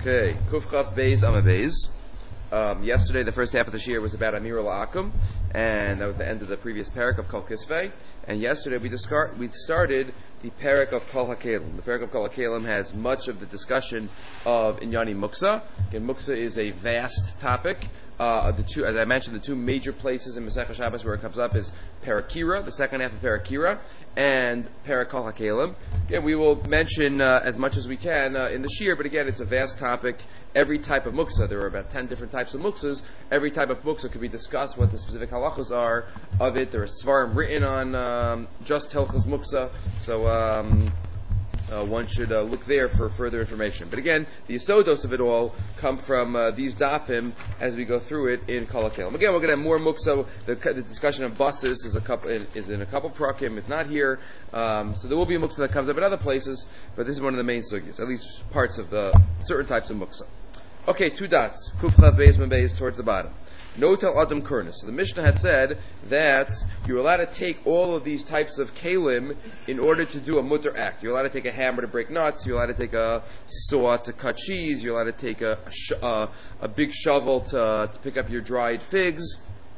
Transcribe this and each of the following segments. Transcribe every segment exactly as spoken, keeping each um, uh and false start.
Okay, Kufchaf Beis Ama Beis. Um, yesterday, the first half of this year was about Amir al-Akum, and that was the end of the previous parak of Kol Kisvei. And yesterday we, discard, we started the parak of Kol HaKelim. The parak of Kol HaKelim has much of the discussion of Inyani Muksa. Again, Muksa is a vast topic. Uh, the two, as I mentioned, the two major places in Masechah Shabbos where it comes up is Parakira, the second half of Parakira, and Parak Kol HaKelim. Again, we will mention uh, as much as we can uh, in the Shir, but again, it's a vast topic. Every type of muksa, there are about ten different types of muksas. Every type of muksa could be discussed, what the specific halachas are of it. There are svarim written on um, just Hilchos Muksa, so um, uh, one should uh, look there for further information. But again, the yisodos of it all come from uh, these dafim as we go through it in Kol HaKelim. Again, we're going to have more muksa. The, the discussion of buses is a couple is in a couple prakim. It's not here, um, so there will be a muksa that comes up in other places. But this is one of the main sugyas, at least parts of the certain types of muksa. Okay, two dots. Kufchav Beis Beis towards the bottom. Notel Adam Kurnis. So the Mishnah had said that you're allowed to take all of these types of kalim in order to do a mutter act. You're allowed to take a hammer to break nuts. You're allowed to take a saw to cut cheese. You're allowed to take a a, sh- uh, a big shovel to, to pick up your dried figs.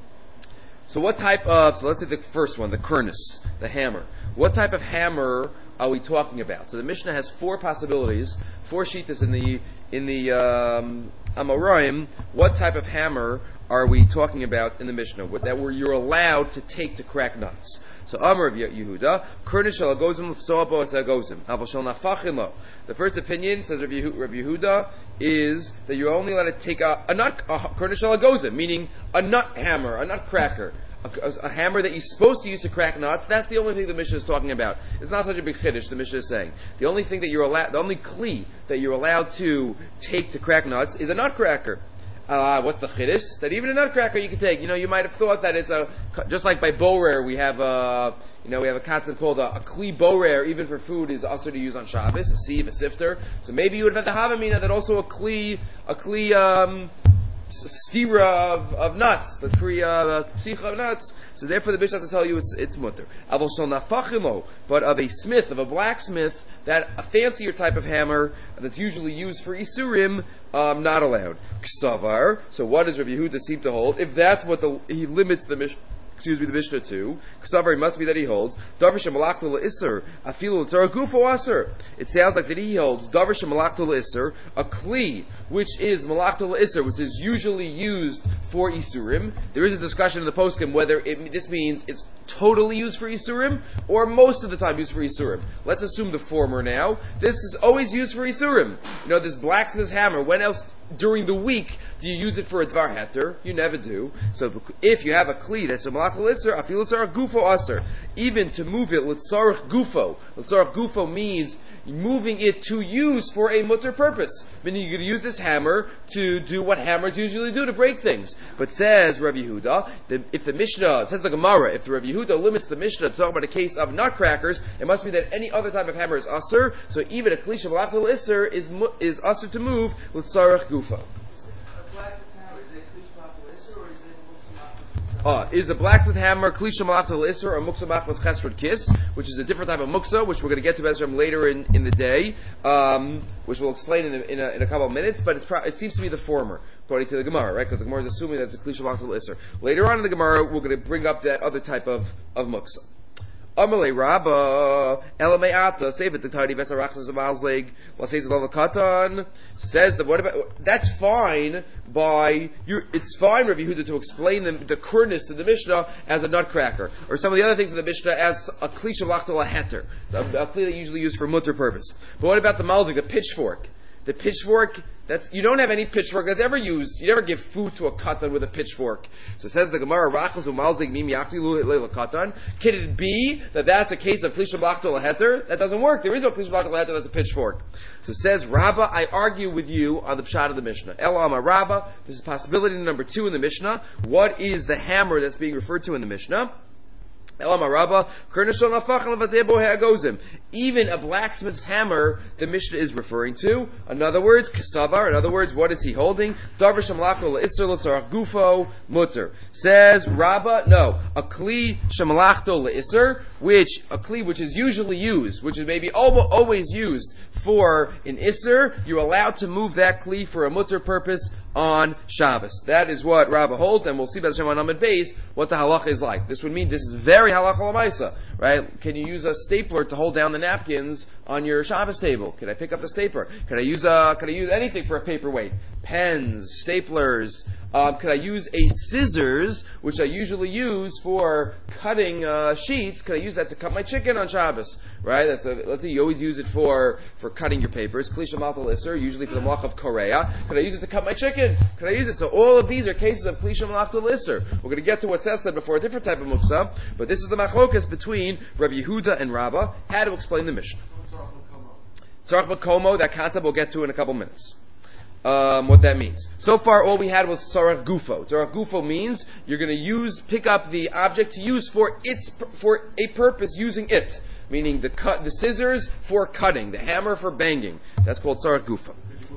So what type of? So let's say the first one, the kurnis, the hammer. What type of hammer are we talking about? So the Mishnah has four possibilities, four shittas in the in the um, Amoraim. What type of hammer are we talking about in the Mishnah that where you're allowed to take to crack nuts? So Amar of Yehuda, Kurnish shel agozim l'fsoabo as agozim, aval shel nafachim lo. The first opinion, says Rav Yehuda, is that you're only allowed to take a, a nut, a Kurnish shel agozim, meaning a nut hammer, a nut cracker. A, a, a hammer that you're supposed to use to crack nuts. That's the only thing the Mishnah is talking about. It's not such a big chiddush, the Mishnah is saying. The only thing that you're allowed, the only kli that you're allowed to take to crack nuts is a nutcracker. Uh, what's the chiddush? That even a nutcracker you can take. You know, you might have thought that it's a, just like by borer, we have a, you know, we have a concept called a, a kli borer, even for food, is also to use on Shabbos, a sieve, a sifter. So maybe you would have had the havamina that also a kli, a kli, um, stira of, of nuts, the kriya psicha of nuts. So therefore, the Mishnah has to tell you it's it's mutter. Avol shel nafachimo, but of a smith, of a blacksmith, that a fancier type of hammer that's usually used for isurim, um, not allowed. Ksavar. So what does Rav Yehuda seem to hold? If that's what the he limits the Mishnah. Excuse me, the Mishnah too. Ksavar, it must be that he holds. Davar shemalachtu le'isser, afilu l'tzara gufo aser. It sounds like that he holds davar shemalachtu le'isser, a kli which is malachtu le'isser, which is usually used for isurim. There is a discussion in the poskim whether it, this means it's totally used for isurim or most of the time used for isurim. Let's assume the former now. This is always used for isurim. You know, this blacksmith's hammer. When else during the week do you use it for a dvar heter? You never do. So if you have a kli that's a malach l'isser, afil l'tzarach gufo aser, even to move it l'tzarach gufo. L'tzarach gufo means moving it to use for a mutter purpose. Meaning you're going to use this hammer to do what hammers usually do, to break things. But says Rav Yehuda, that if the Mishnah, says the Gemara, if the Rav Yehuda limits the Mishnah to talk about a case of nutcrackers, it must be that any other type of hammer is aser. So even a kli shemalach l'isser is is aser to move l'tzarach gufo. Uh, is a blacksmith hammer kli shemalach l'isser or muksa machmas chesrod kiss, which is a different type of muksa, which we're going to get to Bezram later in, in the day, um, which we'll explain in a, in a, in a couple of minutes. But it's pro- it seems to be the former, according to the Gemara, right? Because the Gemara is assuming that it's a kli shemalach l'isser. Later on in the Gemara, we're going to bring up that other type of of muksa. Amalei Rabba Elamei Ata save it the tiny vesarachas of Malzeg. What says the Katan says that what about that's fine by you. It's fine, Rav Yehuda, to explain the, the kurnis in the Mishnah as a nutcracker, or some of the other things in the Mishnah as a kli shavach to laheter. It's a, a kli that usually used for mutter purpose. But what about the Malzeg, the pitchfork? The pitchfork. That's, you don't have any pitchfork that's ever used. You never give food to a katan with a pitchfork. So it says the Gemara, Rachas u'malzig mim yachli le'la katan. Can it be that that's a case of kli shavach to laheter? That doesn't work. There is no kli shavach to laheter that's a pitchfork. So it says, Rabba, I argue with you on the pshat of the Mishnah. El Amar Rabba, this is possibility number two in the Mishnah. What is the hammer that's being referred to in the Mishnah? Even a blacksmith's hammer, the Mishnah is referring to. In other words, kasavar. In other words, what is he holding? Gufo mutter. Says Rabbah, no, a kli shemalachto leisser, which a kli which is usually used, which is maybe always used for an isser. You're allowed to move that kli for a mutter purpose on Shabbos. That is what Rabbah holds, and we'll see by the Shem on Amid Beis what the halacha is like. This would mean this is very halacha l'maisa, right? Can you use a stapler to hold down the napkins on your Shabbos table? Can I pick up the stapler? Can I use a? Can I use anything for a paperweight? Pens, staplers. Um, could I use a scissors, which I usually use for cutting uh, sheets? Could I use that to cut my chicken on Shabbos? Right? That's a, let's say you always use it for, for cutting your papers. Klisha matal iser, usually for the malach of Korea. Could I use it to cut my chicken? Could I use it? So all of these are cases of klisha matal iser. We're going to get to what Seth said before, a different type of muksa, but this is the machlokas between Rabbi Yehuda and Rabbah. How to explain the Mishnah. Tzarach b'komo, that concept we'll get to in a couple minutes. Um, what that means. So far, all we had was tzarach gufo. Tzarach gufo means you're going to use, pick up the object to use for its, for a purpose using it. Meaning the cut, the scissors for cutting, the hammer for banging. That's called tzarach gufo.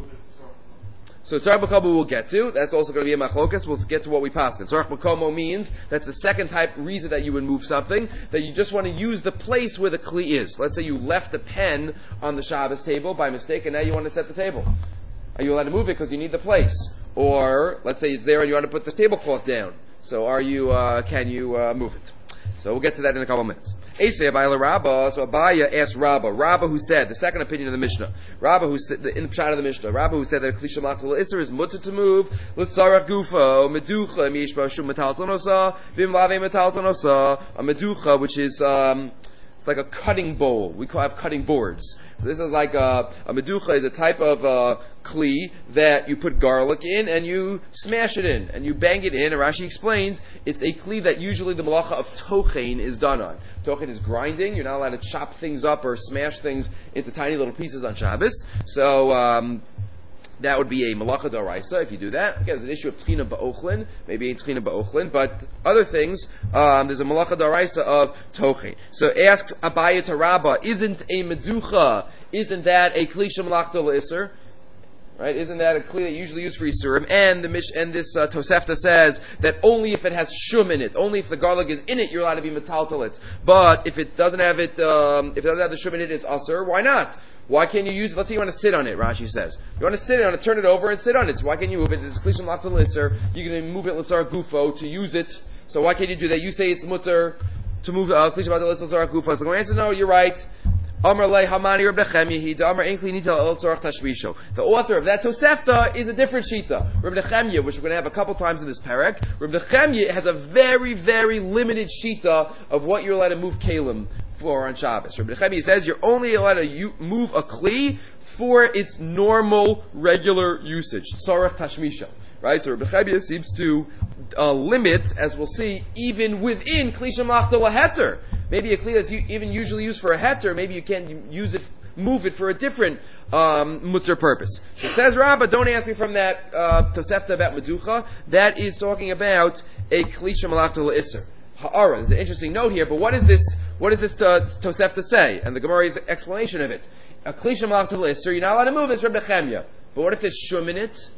So tzarach b'komo we'll get to. That's also going to be a machlokas. We'll get to what we paskin. Tzarach b'komo means that's the second type reason that you would move something, that you just want to use the place where the kli is. Let's say you left a pen on the Shabbos table by mistake, and now you want to set the table. Are you allowed to move it because you need the place? Or let's say it's there and you want to put the tablecloth down. So are you? Uh, can you uh, move it? So we'll get to that in a couple of minutes. Asay Abayla Rabbah. So Abaya asked Rabbah. Rabbah who said the second opinion of the Mishnah. Rabbah who said the in the pshat of the Mishnah. Rabbah who said that klisha machal iser is mutter to move. L'tzarach gufo meducha miyishba shum metaltonosa vim lave metaltonosa a meducha which is. Um, It's like a cutting bowl. We call have cutting boards. So this is like a, a meducha is a type of uh, kli that you put garlic in and you smash it in and you bang it in. And Rashi explains it's a kli that usually the malacha of tochein is done on. Tochein is grinding. You're not allowed to chop things up or smash things into tiny little pieces on Shabbos. So um, that would be a malacha d'oraisa if you do that. Again, there's an issue of tchina ba'ochlin, maybe ain't tchina ba'ochlin, but other things, um, there's a malacha d'oraisa of tochein. So asks Abaya to Rabbah, isn't a meducha, isn't that a kli shemalachto le'isser? Right? Isn't that a kli that you usually use for Yisurim? And the Mish, and this uh, Tosefta says that only if it has shum in it, only if the garlic is in it, you're allowed to be metaltal it. But if it doesn't have it, um, if it doesn't have the shum in it, it's asur. Why not? Why can't you use it? Let's say you want to sit on it, Rashi says. You want to sit on it, turn it over and sit on it. So why can't you move it? It's klishim laftal lisser. You're going to move it l'sar gufo to use it. So why can't you do that? You say it's mutter to move klishim laftal lisser l'sar gufo. So the answer, no, you're right. Amar lei hamani Reb Nechemya he Amar enkli nita el tzarach tashmisho. The author of that Tosefta is a different shita. Reb Nechemya, which we're going to have a couple times in this parak. Reb Nechemya has a very, very limited shita of what you're allowed to move kalim for on Shabbos. Reb Nechemya says you're only allowed to u- move a kli for its normal, regular usage. Tzarach tashmisho. Right? So Reb Nechemya seems to uh, limit, as we'll see, even within kli shemachta laheter. Maybe a kli that's u- even usually used for a heter, maybe you can't use it, move it for a different um, mutter purpose. So says Rabbah, don't ask me from that uh, Tosefta about meducha. That is talking about a kli shemalachta le'isser. Ha'ara. There's an interesting note here, but what is this? What does this uh, Tosefta say? And the Gemara's explanation of it. A kli shemalachta le'isser, you're not allowed to move this, Reb Nechemya. But what if there's shum in it?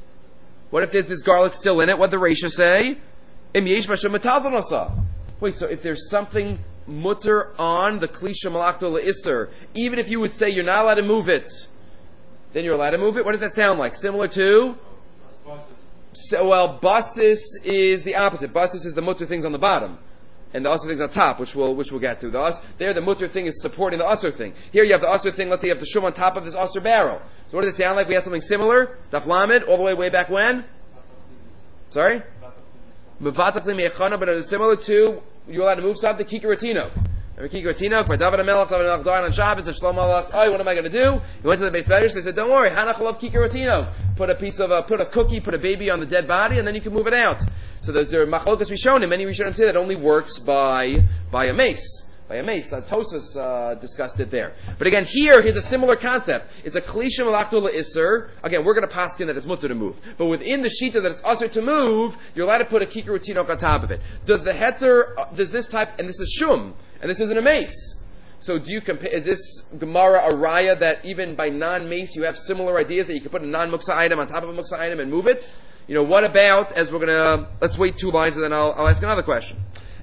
What if there's this garlic still in it? What the Reisha say? Im yesh b'shum metaltonosa. Wait, so if there's something mutter on the kli shemalachta le'isser, even if you would say you're not allowed to move it, then you're allowed to move it? What does that sound like? Similar to? So, well, basis is the opposite. Basis is the mutter things on the bottom, and the usher things on top, which we'll which we'll get to. The us, there, the mutter thing is supporting the usher thing. Here, you have the usher thing. Let's say you have the shum on top of this usher barrel. So, what does it sound like? We have something similar. Daf Lamed, all the way way back when. Sorry, Mevata kli me'echana, but it is similar to you're allowed to move something. Kikaratino. Remember Kikaratino? For David HaMelech, David HaMelech died on Shabbos, and Shlomo HaMelech, oh, what am I going to do? He went to the Beis Medrash. They said, don't worry, Hanach will love Kikaratino. Put a piece of, uh, put a cookie, put a baby on the dead body, and then you can move it out. So there's there machlokas Rishonim. Many Rishonim say that only works by by a mace. by a mace. Uh, Tosfos uh, discussed it there. But again, here, here's a similar concept. It's a Kalisha Malachtul Isser. Again, we're going to paskin that it's mutter to move. But within the Shita that it's usher to move, you're allowed to put a Kikar Tinok on top of it. Does the heter, uh, does this type, and this is Shum, and this isn't a mace. So do you compare, is this Gemara a raya that even by non-mace you have similar ideas that you can put a non-muksa item on top of a muksa item and move it? You know, what about, as we're going to, let's wait two lines and then I'll, I'll ask another question.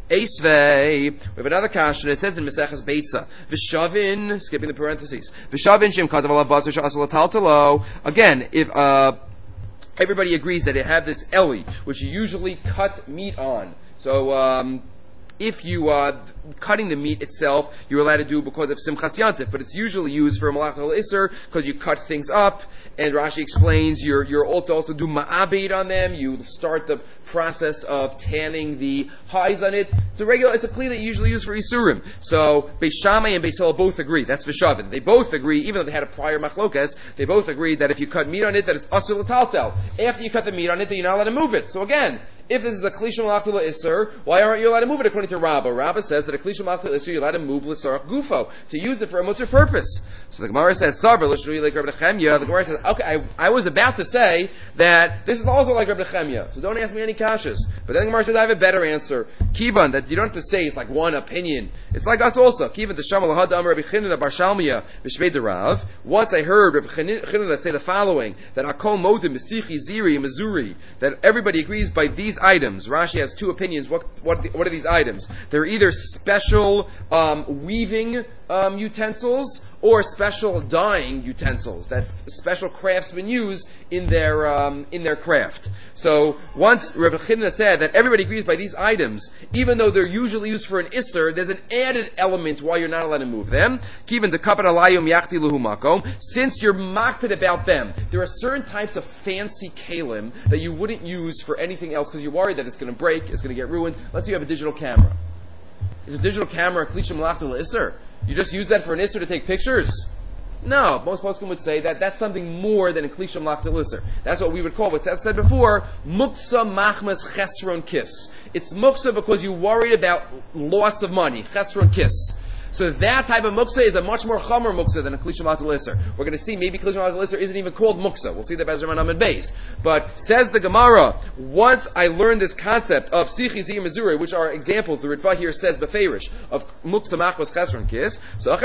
Eisvei, we have another question. It says in Meseches Beitza, V'shavin, skipping the parentheses, V'shavin shem kadav alav basar she'asal taltalo. Again, if, uh, everybody agrees that they have this eli, which you usually cut meat on. So, um, if you uh, cutting the meat itself, you're allowed to do because of Simchas Yantif, but it's usually used for Malach al Isser because you cut things up. And Rashi explains you're you're to also do ma'abed on them. You start the process of tanning the hides on it. It's a regular, it's a kli that you usually use for Isurim. So Beis Shammai and Beis Hillel both agree. That's V'shavin. They both agree, even though they had a prior machlokas, they both agree that if you cut meat on it, that it's asur l'taltel. After you cut the meat on it, that you're not allowed to move it. So again, if this is a Klisha Malachtul Isser, why aren't you allowed to move it according to Rabbah? Rabbah says that a Klisha Malachtul Isser, you're allowed to move L'tzarach Gufo, to use it for a mutter purpose. So the Gemara says, Sabr, L'shrui like Rabbi Nechemya. The Gemara says, okay, I, I was about to say that this is also like Rabbi Nechemya, so don't ask me any kashas. But then the Gemara says, I have a better answer. Kivan, that you don't have to say it's like one opinion. It's like us also. Kivan, the Shamal Had Amar Rabbi Chinina Bar Shalmiya, B'shvei Derav. Once I heard Rabbi Chinina say the following, that Akol Modim, Mesichi, Ziri, Missouri, that everybody agrees by these items. Rashi has two opinions. What what what are these items? They're either special um, weaving um, utensils or special dyeing utensils that special craftsmen use in their um, in their craft. So once Rabbi Chinna said that everybody agrees by these items, even though they're usually used for an isser, there's an added element why you're not allowed to move them. Kivin the kapan alayum yachti luhu makom. Since you're makpid about them, there are certain types of fancy kalim that you wouldn't use for anything else because you're worried that it's going to break, it's going to get ruined. Let's say you have a digital camera. Is a digital camera a klisha malachtul isser? You just use that for an isser to take pictures? No, most poskim would say that that's something more than a klisha malachtul isser. That's what we would call, what's said before, muksa machmas chesron kiss. It's muksa because you're worried about loss of money, chesron kiss. So that type of muksa is a much more chomer muksa than a klisha malachtul isser. We're going to see maybe klisha malachtul isser isn't even called muksa. We'll see that by Zerman Amid Beis. But says the Gemara, once I learned this concept of sichi zi mizuri, which are examples, the Ritva here says beferish of muksa machmas chesron kiss. So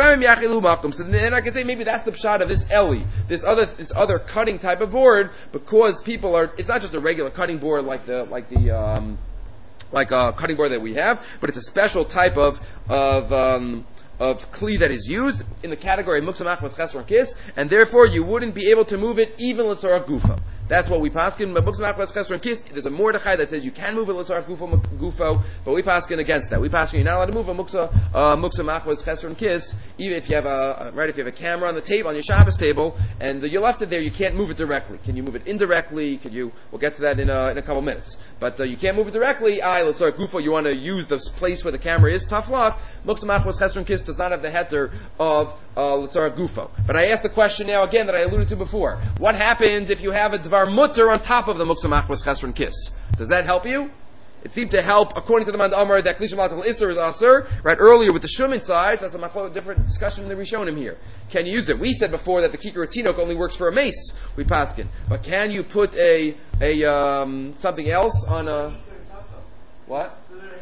so then I can say maybe that's the pshat of this eli, this other this other cutting type of board, because people are. It's not just a regular cutting board like the like the. Um, like a cutting board that we have, but it's a special type of of um, of kli that is used in the category muksa machmas chesron kiss, and therefore you wouldn't be able to move it even l'tzarach gufa. That's what we paskin. But muksa machmas chesron kiss, there's a Mordechai that says you can move it l'tzarach gufo, gufo, but we paskin against that. We paskin you're not allowed to move a muksa uh, muksa machmas chesron kiss, even if you have a right if you have a camera on the table on your Shabbos table and you left it there, you can't move it directly. Can you move it indirectly? Can you? We'll get to that in a, in a couple minutes. But uh, you can't move it directly. I l'tzarach gufo. You want to use the place where the camera is. Tough luck. Muksa machmas chesron kiss does not have the heter of uh, l'tzarach gufo. But I asked the question now again that I alluded to before. What happens if you have a dvar mutter on top of the muksa machmas chesron kiss? Does that help you? It seemed to help, according to the Mand Amar, that klisha malachtul isser is aser. Right earlier with the shum inside, that's a different discussion than we shown him here. Can you use it? We said before that the kikar tinok only works for a mace. We paskin, but can you put a a um, something else on a what?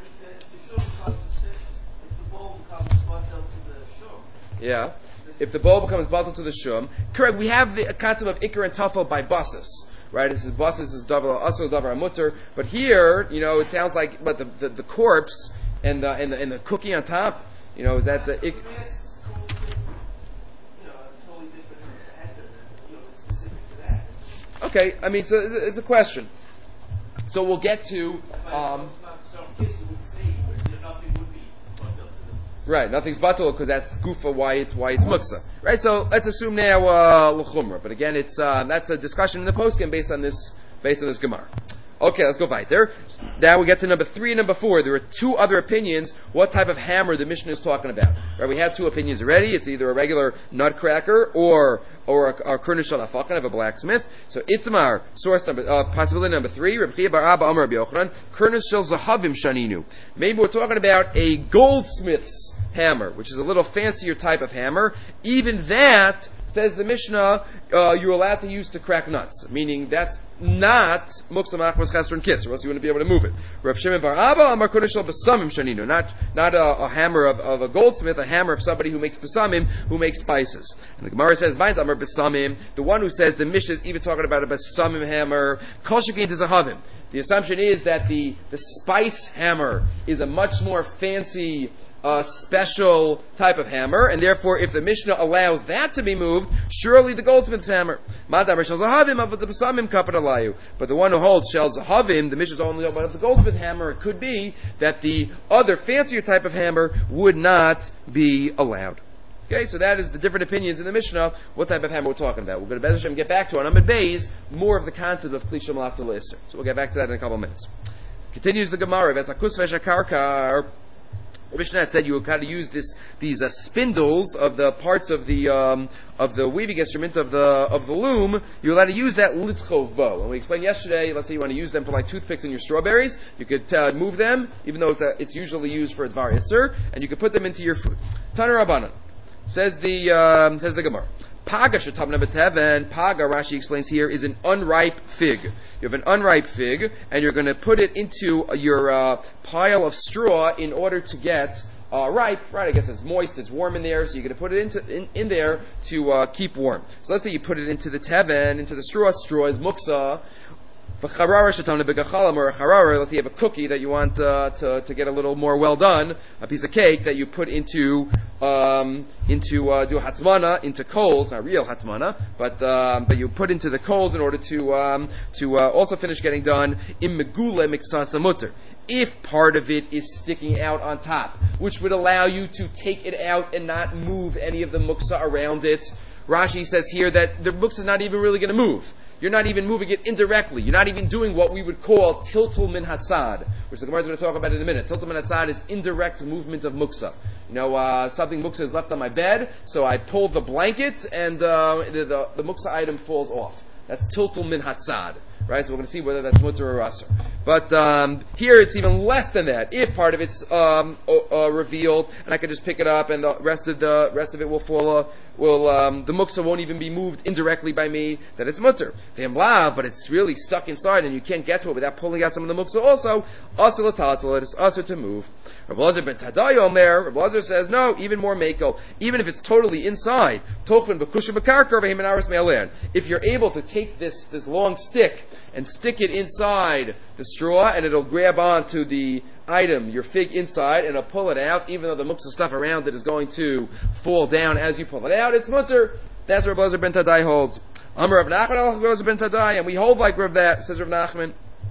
Yeah. If the bowl becomes bottled to the shum, correct. We have the concept of ikar and tafel by basis, right? This is basis is davar asur davar mutter, but here, you know, it sounds like, but the, the, the corpse and the, and the and the cookie on top, you know, is that the ik- Okay, I mean, so it's a question. So we'll get to. Um, Right, nothing's batal because that's gufa why it's why it's muksa. Right, so let's assume now uh, l'chumra. But again, it's uh, that's a discussion in the poskim based on this based on this gemara. Okay, let's go weiter. Now we get to number three and number four. There are two other opinions. What type of hammer the Mishnah is talking about? Right, we had two opinions already. It's either a regular nutcracker or or a, a kurnish shalafakan of a blacksmith. So Itmar, source number uh, possibility number three. Reb Chia bar Abba Amar Rabbi Yochanan, kurnish shel zahavim shaninu. Maybe we're talking about a goldsmith's hammer, which is a little fancier type of hammer, even that, says the Mishnah, uh, you're allowed to use to crack nuts. Meaning that's not muksa machmas chesron kiss, or else you wouldn't be able to move it. Rav Shimon bar Abba amar kodeshal besamim shaninu. Not not a, a hammer of, of a goldsmith, a hammer of somebody who makes besamim, who makes spices. And the Gemara says, "Vaynt amar besamim." The one who says the Mishnah is even talking about a besamim hammer. Kol shekein zahavim. The assumption is that the the spice hammer is a much more fancy, a special type of hammer, and therefore if the Mishnah allows that to be moved, surely the goldsmith's hammer. But the one who holds shel zahavim, the Mishnah is only about the goldsmith hammer. It could be that the other fancier type of hammer would not be allowed. Okay, so that is the different opinions in the Mishnah, what type of hammer we're talking about. We're going to Be'ez Hashem get back to on Amud Beis more of the concept of Kli Shemalach to L'Isser. So we'll get back to that in a couple of minutes. Continues the Gemara. The Mishnah said you would kind of use this these uh, spindles of the parts of the um, of the weaving instrument of the of the loom. You're allowed to use that litzchov bow. And we explained yesterday. Let's say you want to use them for like toothpicks in your strawberries. You could uh, move them, even though it's, uh, it's usually used for Dvar Yisur, and you could put them into your food. Taner Rabbanan says the um, says the Gemara. Paga shetabna b'teven. Paga, Rashi explains here, is an unripe fig. You have an unripe fig, and you're going to put it into your uh, pile of straw in order to get uh, ripe. Right? I guess it's moist, it's warm in there, so you're going to put it into in, in there to uh, keep warm. So let's say you put it into the teven, into the straw. Straw is muksa. For charara shetamna begachalam, or a charara, let's say you have a cookie that you want uh, to to get a little more well done, a piece of cake that you put into um, into uh, do a hatmana into coals, not real hatmana, but um, but you put into the coals in order to um, to uh, also finish getting done. Im megula miksasa mutter. If part of it is sticking out on top, which would allow you to take it out and not move any of the muksa around it, Rashi says here that the muksa is not even really going to move. You're not even moving it indirectly. You're not even doing what we would call tiltul min hatzad, which the Gemara is going to talk about in a minute. Tiltul min hatzad is indirect movement of muksa. You know, uh, something muksa is left on my bed, so I pull the blanket and uh, the, the, the muksa item falls off. That's tiltul min hatzad. Right, so we're going to see whether that's mutter or aser. But um, here it's even less than that. If part of it's um, uh, revealed, and I can just pick it up, and the rest of the rest of it will fall. Uh, will um, the muksa won't even be moved indirectly by me? Then it's mutter. But it's really stuck inside, and you can't get to it without pulling out some of the muksa. Also, aser l'tatel, it is aser to move. Rabbi Lazar ben Tadai Omer. Rabbi Lazar says no, even more makel. Even if it's totally inside, tochen b'kusha b'karkar v'hem aris me'alan. If you're able to take this this long stick and stick it inside the straw, and it'll grab onto the item, your fig inside, and it'll pull it out, even though the muksa stuff around it is going to fall down as you pull it out. It's mutter. That's what Rav Lazar ben Tadai holds. Amar Rav Nachman, Rav Lazar ben Tadai, and we hold like Rav that, says Rav Nachman.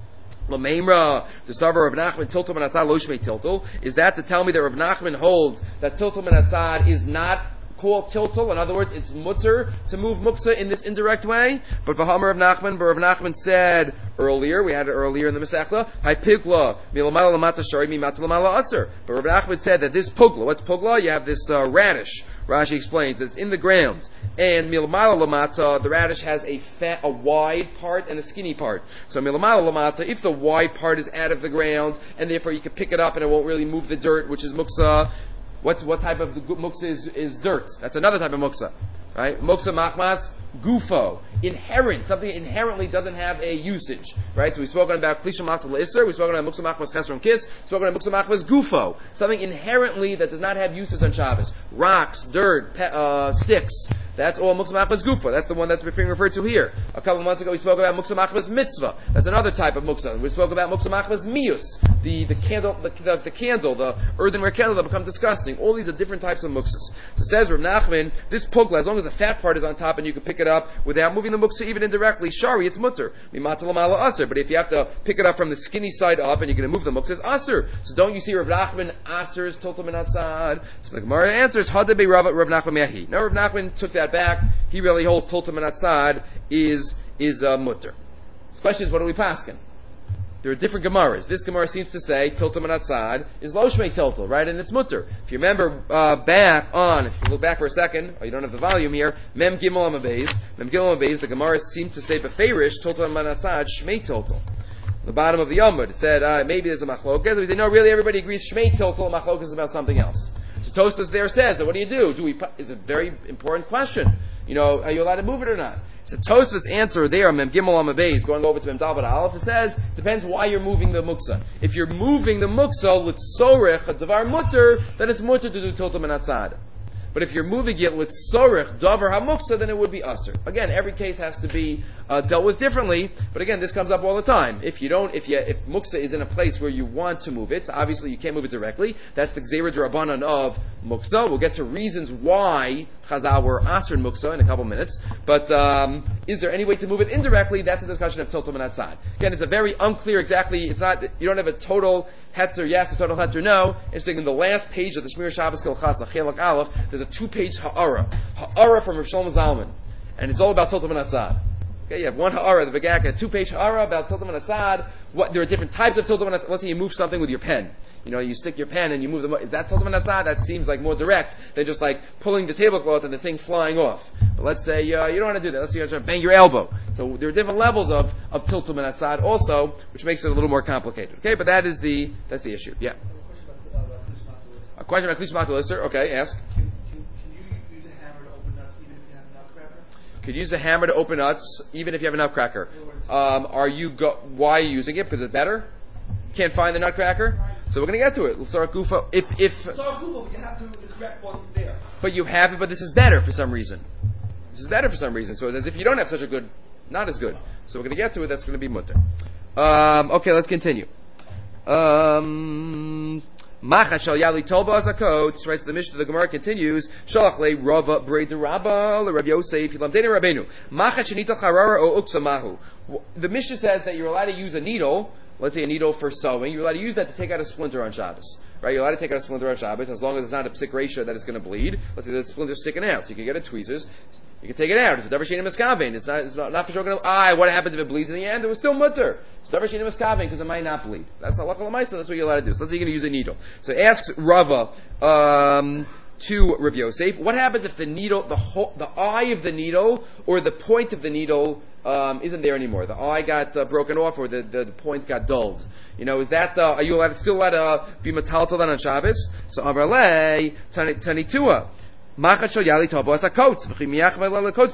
L'meimra, the Savar Rav Nachman, tiltul min hatzad lo shmei tiltul. Is that to tell me that Rav Nachman holds that tiltul min hatzad is not called tiltul? In other words, it's mutter to move muksa in this indirect way. But V'hamar Rav Nachman, but Rav Nachman said earlier, we had it earlier in the Masechta, Hai pigla, milamala lamata shari, mimata lamala aser. But Rav Nachman said that this pugla, what's pugla? You have this uh, radish. Rashi explains that it's in the ground. And milamala lamata, the radish has a fat, a wide part and a skinny part. So milamala lamata, if the wide part is out of the ground, and therefore you can pick it up and it won't really move the dirt, which is muksa. What's, what type of muksa is, is dirt? That's another type of muksa. Right? Muksa machmas gufo. Inherent. Something inherently doesn't have a usage. Right? So we've spoken about Kli Shemalach to L'Isser. We've spoken about muksa machmas chesron kiss. We've spoken about muksa machmas gufo. Something inherently that does not have uses on Shabbos. Rocks, dirt, pe- uh, sticks. That's all muksa machmas gufo. That's the one that's being referred to here. A couple of months ago we spoke about muksa machmas mitzvah. That's another type of muksa. We spoke about muksa machmas mius. The, the candle, the, the, the candle, the earthenware candle that become disgusting. All these are different types of muksas. So says Rav Nachman, this pugla, as long as the fat part is on top and you can pick it up without moving the muksa even indirectly, shari, it's mutter. Mimata lamala aser. But if you have to pick it up from the skinny side up and you're going to move the muksa, it's aser. So don't you see Rav Nachman aser's tiltul min hatzad? So the Gemara answers, Hadabe Rav Nachman mehi. No, Rav Nachman took that back. He really holds tiltul min hatzad is is uh, mutter. The question is, what are we paskin? There are different Gemaras. This Gemara seems to say tiltul min hatzad is lo shmei tiltul, right? And it's mutter. If you remember uh, back on, if you look back for a second, or you don't have the volume here, Mem Gimel Amabeis, Mem Gimel Amabeis, the Gemara seems to say beferish tiltul min hatzad shmei tiltul. The bottom of the Yomud, it said uh, maybe there's a machloket. We say no, really everybody agrees shmei tiltul. Machloket is about something else. So Tosfos there says, so what do you do? Do we? Is a very important question. You know, are you allowed to move it or not? So Tosfos' answer there, Mem Gimel Amud Beis, going over to Mem Daled Aleph, it says depends why you're moving the muksa. If you're moving the muksa with sorech a davar mutter, then it's mutter to do tiltum and atzad. But if you're moving it with sorech davar hamuksa, then it would be usher. Again, every case has to be uh, dealt with differently. But again, this comes up all the time. If you don't, if you, if muksa is in a place where you want to move it, so obviously you can't move it directly. That's the gzeira d'Rabbanan of muksa. We'll get to reasons why Chazal were asr muksa in a couple minutes. But um, is there any way to move it indirectly? That's a discussion of tiltum and atzad. Again, it's a very unclear exactly. It's not. You don't have a total heter yes, a total heter no. Interesting. In the last page of the Shmir Shabbos Kilchasa Chelak Aleph, there's a two-page ha'ara, ha'ara from Rav Shlomo Zalman, and it's all about tiltum and atzad. Okay, you have one ha'ara, the Begaka, a two-page ha'ara about tiltum and atzad. What there are different types of tiltum and atzad. Let's say you move something with your pen. You know, you stick your pen and you move the. Is that tiltum and atzad? That seems like more direct than just like pulling the tablecloth and the thing flying off. But let's say uh, you don't want to do that. Let's say you're trying to bang your elbow. So there are different levels of of tiltum and atzad also, which makes it a little more complicated. Okay, but that is the that's the issue. Yeah. A question about Klish Matalisser. Okay, ask. Can, can, can you use a hammer to open nuts even if you have a nutcracker? Could use a hammer to open nuts even if you have a nutcracker. Um, are you go- why are you using it? Because it's better? Can't find the nutcracker? So we're going to get to it. Let's start Gufa. If if Sorry, Google, but you have to the correct one there. But you have it, but this is better for some reason. This is better for some reason. So it's as if you don't have such a good, not as good. So we're going to get to it. That's going to be mutter. Um, okay, let's continue. Um, Machat shal yali tolba azakot. Right, so the Mishnah, the Gemara continues. Shalach le Rava brei de Rabba le Rabbi Yosef yilam dei Rabbeinu. Machat shenita charara o uksa mahu. The Mishnah says that you're allowed to use a needle. Let's say a needle for sewing. You're allowed to use that to take out a splinter on Shabbos. Right? You're allowed to take out a splinter on Shabbos as long as it's not a psik ratio that it's going to bleed. Let's say the splinter's sticking out. So you can get it tweezers. You can take it out. It's a davar she'eino miskaven. It's not, it's not, not for sure going to, ah, what happens if it bleeds in the end? It was still mutter. It's davar she'eino miskaven because it might not bleed. That's halacha l'maisa. That's what you're allowed to do. So let's say you're going to use a needle. So it asks Rava, um, to Rav Yosef, what happens if the needle, the whole, the eye of the needle or the point of the needle um, isn't there anymore? The eye got uh, broken off, or the, the, the point got dulled. You know, is that uh, are you allowed, still allowed to uh, be metaltal on Shabbos? So Amarle Tanitua Machat Shal Yali Tobo as a coat. What does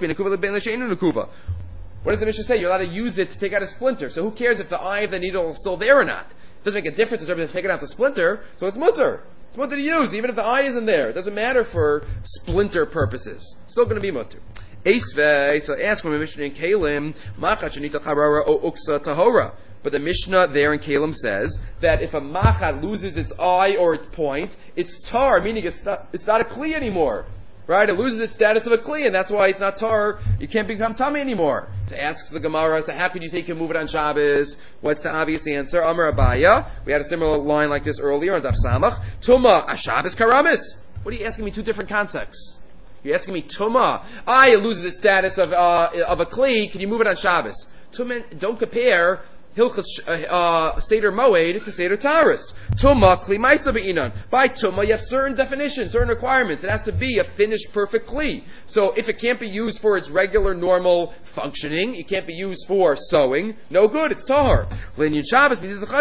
the Mishnah say? You're allowed to use it to take out a splinter. So who cares if the eye of the needle is still there or not? It doesn't make a difference in terms of taking out the splinter. So it's mutter. It's mutter to use, even if the eye isn't there. It doesn't matter for splinter purposes. It's still going to be mutter. Esvei, so ask from a Mishnah in Kalim, Machat Shenita Charara O Uksa Tahora. But the Mishnah there in Kalim says that if a machat loses its eye or its point, it's tar, meaning it's not it's not a kli anymore. Right? It loses its status of a kli, and that's why it's not tar. You can't become tummy anymore. So asks the Gemara, so how could you say you can move it on Shabbos? What's the obvious answer? Amar Abaya. We had a similar line like this earlier on Daf Samach. Tuma Ashabbos Karamis. What are you asking me? Two different contexts. You're asking me Tuma. Ah, it loses its status of uh, of a kli. Can you move it on Shabbos? Tuma. Don't compare Hilchas uh, Seder Moed to Seder Taurus. Tuma Kli Maisa Be'inan. By Tuma, you have certain definitions, certain requirements. It has to be a finished, perfect Kli. So if it can't be used for its regular, normal functioning, it can't be used for sewing, no good, it's Tahar. Linyan Shabbos,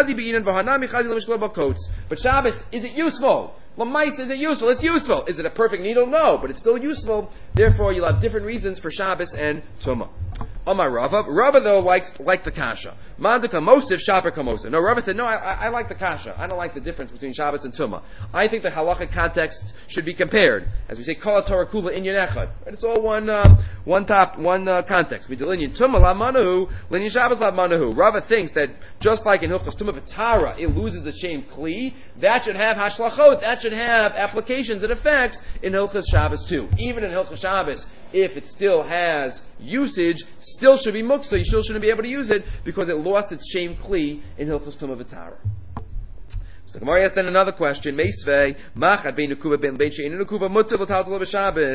but Shabbos, is it useful? Lamais, is it useful? It's useful. Is it a perfect needle? No, but it's still useful. Therefore, you'll have different reasons for Shabbos and Tuma. Amar Rava. Rava, though, likes like the kasha. Manda kamosif, shaper kamosif. No, Rava said, no, I, I, I like the kasha. I don't like the difference between Shabbos and Tuma. I think the halachic context should be compared. As we say, kol Torah kula inyan echad. It's all one, um, one top, one uh, context. We do linyan Tuma la manahu, linyan Shabbos la manahu. Rava thinks that just like in Hilchos Tuma v'Tara, it loses the shame kli. That should have hashlachot. That should have applications and effects in Hilchos Shabbos too. Even in Hilchos Shabbos, if it still has usage, still should be muksa. You still shouldn't be able to use it because it lost its shame kli in Hilchos Tumah V'Tara. So the Gemara asks then another question. Meisvei machat bein nukuva ben bein she'ein nukuva mutter l'taltal b'Shabbos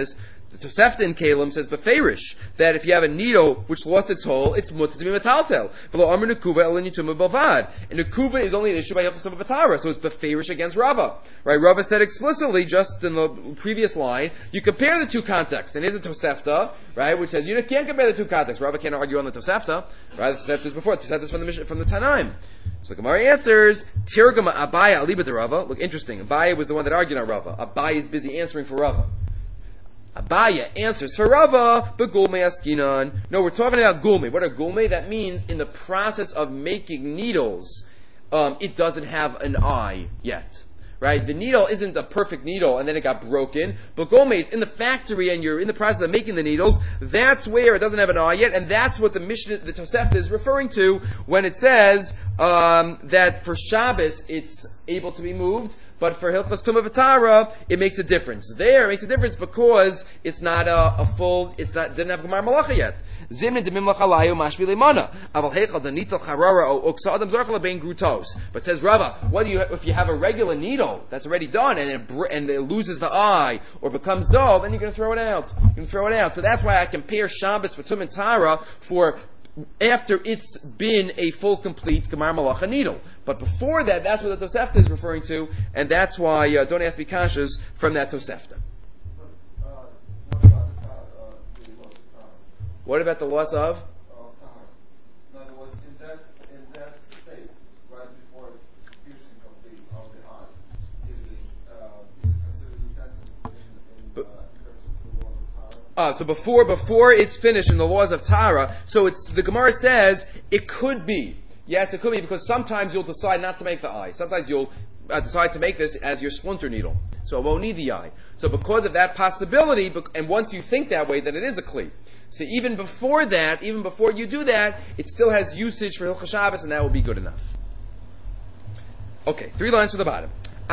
The Tosefta in Kalim says beferish that if you have a needle which lost its hole, it's mutter to be metaltel. V'lo amar nekuva el nituma bavad. And nekuva is only an issue by hilchos of batara, so it's beferish against Rava. Right? Rava said explicitly, just in the previous line, you compare the two contexts. And here's a Tosefta, right, which says you can't compare the two contexts. Rava can't argue on the Tosefta. Right? The Tosefta is before. The Tosefta is from the from the Tanaim. So the Gemara answers, Tirgama Abaya aliba de Rava. Look, interesting. Abaya was the one that argued on Rava. Abaya is busy answering for Rava. Abaya answers for Rava, but gulme askinan. No, we're talking about gulme. What are gulme? That means in the process of making needles, um, it doesn't have an eye yet. Right? The needle isn't a perfect needle and then it got broken. But gulme, it's in the factory and you're in the process of making the needles. That's where it doesn't have an eye yet, and that's what the Mishnah, the Tosefta is referring to when it says um, that for Shabbos it's able to be moved, but for Hilchos Tumah V'Tara, it makes a difference. There, it makes a difference because it's not a, a full, it's not, didn't have Gemar Malacha yet. Zimne de Mimlach Alayu Mashvi Lemana. Aval Heichal de Nitzal Charara O Uksa Adam Zarchel Bein Grutos. But says Rava, what do you, if you have a regular needle that's already done and it, and it loses the eye or becomes dull, then you're going to throw it out. You're going to throw it out. So that's why I compare Shabbos for Tumah Tara for after it's been a full, complete Gemar Malacha needle. But before that, that's what the Tosefta is referring to, and that's why, uh, don't ask me kashas from that Tosefta. What about the loss of? In other words, in that, in that state, right before piercing complete of the eye, is it, uh, is it considered utensil in, in, uh, in terms of the laws of Tara? Ah, so before before it's finished in the laws of Tara, so it's the Gemara says it could be. Yes, it could be, because sometimes you'll decide not to make the eye. Sometimes you'll uh, decide to make this as your splinter needle. So it won't need the eye. So because of that possibility, and once you think that way, then it is a kli. So even before that, even before you do that, it still has usage for Hilchos Shabbos, and that will be good enough. Okay, three lines from the bottom.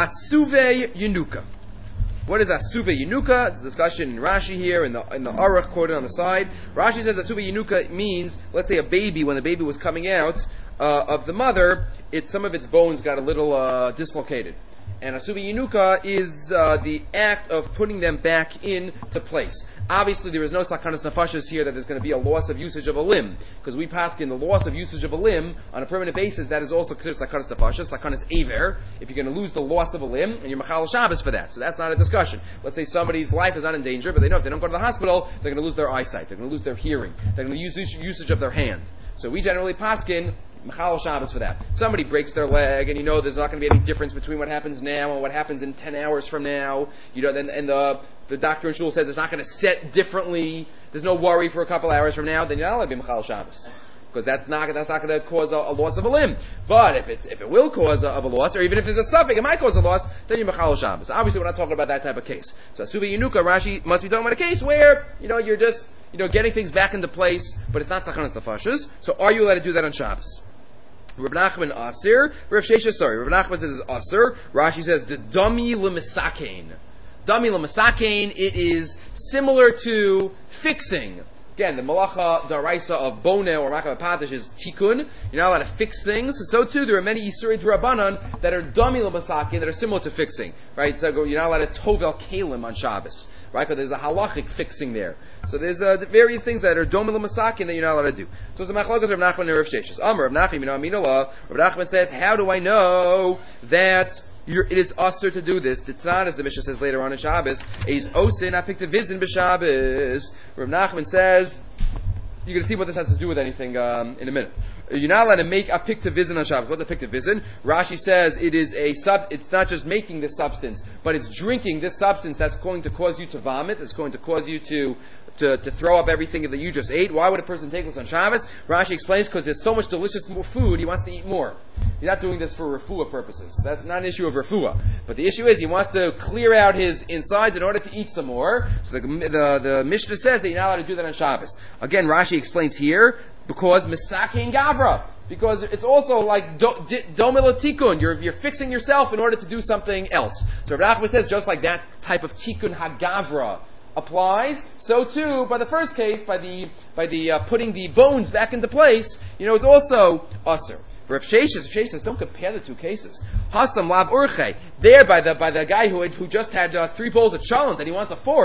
Asuve Yenuka. What is Asuve Yenuka? It's a discussion in Rashi here, in the in the Aruch quoted on the side. Rashi says Asuve Yenuka means, let's say a baby, when the baby was coming out uh, of the mother, it some of its bones got a little uh, dislocated. And Asuve Yenuka is uh, the act of putting them back into place. Obviously, there is no sakanas nefashos here that there's going to be a loss of usage of a limb, because we pass in the loss of usage of a limb on a permanent basis. That is also considered sakanas nefashos, sakanas aver. If you're going to lose the loss of a limb, and you're machal Shabbos for that, so that's not a discussion. Let's say somebody's life is not in danger, but they know if they don't go to the hospital, they're going to lose their eyesight, they're going to lose their hearing, they're going to lose usage of their hand. So we generally paskin Mechal Shabbos for that. If somebody breaks their leg, and you know there's not going to be any difference between what happens now and what happens in ten hours from now. You know, then and the the doctor in shul says it's not going to set differently. There's no worry for a couple hours from now. Then you're not allowed to be Mechal Shabbos, because that's not that's not going to cause a, a loss of a limb. But if it's if it will cause a, of a loss, or even if there's a suffix, it might cause a loss. Then you're Mechal Shabbos. Obviously, we're not talking about that type of case. So Asuve Yenuka, Rashi must be talking about a case where you know you're just you know getting things back into place, but it's not sakanas nefashos. So are you allowed to do that on Shabbos? Rav Nachman Asir, Rav Shesha, sorry, Rav Nachman says it's Asir. Rashi says the dami l'misakein. Dami l'misakein, it is similar to fixing. Again, the malacha daraisa of boneh or makav patish is tikkun. You're not allowed to fix things. So too, there are many isurei d'Rabbanan that are dami l'misakein, that are similar to fixing. Right? So you're not allowed to tovel kalim on Shabbos. Right? Because there's a halachic fixing there. So there's uh, various things that are domil masakin that you're not allowed to do. So it's a machlokes of Rav Nachman and Rav Sheshes. Amar Rav Nachman, you know, Aminullah. Rav Nachman says, how do I know that you're, it is usher to do this? Titnan, as the Mishnah says later on in Shabbos, is osin apikta vizin b'Shabbos. Rav Nachman says, you're going to see what this has to do with anything um, in a minute. You're not allowed to make a pikta vizin on Shabbos. What's a pikta vizin? Rashi says it is a sub. It's not just making this substance, but it's drinking this substance that's going to cause you to vomit. That's going to cause you to to, to throw up everything that you just ate. Why would a person take this on Shabbos? Rashi explains because there's so much delicious food, he wants to eat more. He's not doing this for refuah purposes. That's not an issue of refuah. But the issue is he wants to clear out his insides in order to eat some more. So the the, the Mishnah says that you're not allowed to do that on Shabbos. Again, Rashi explains here because misakein gavra. Because it's also like domila tikkun. You're you're fixing yourself in order to do something else. So Rav Nachman says just like that type of tikkun hagavra applies, so too by the first case, by the by the uh, putting the bones back into place, you know, it's also usher. For Rav Sheshes, Rav Sheshes says, don't compare the two cases. Hasam lav urche. There, by the by the guy who had, who just had uh, three bowls of cholent and he wants a fourth,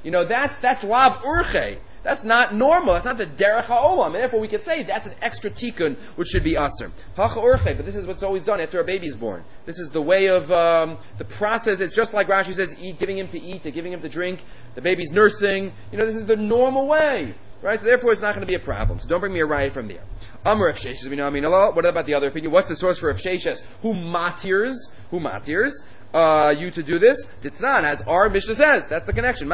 You know, that's that's lav urche. That's not normal. That's not the derech ha'olam. And therefore, we could say that's an extra tikkun which should be aser. Hacha urche, but this is what's always done after a baby's born. This is the way of um, the process. It's just like Rashi says, eat, giving him to eat, to giving him to drink. The baby's nursing. You know, this is the normal way. Right? So therefore, it's not going to be a problem. So don't bring me a riot from there. Amar Rav Sheshes, we know, I mean, what about the other opinion? What's the source for Rav Sheshes? Who matirs? Who matirs? Uh, you to do this? Titnan, as our Mishnah says. That's the connection.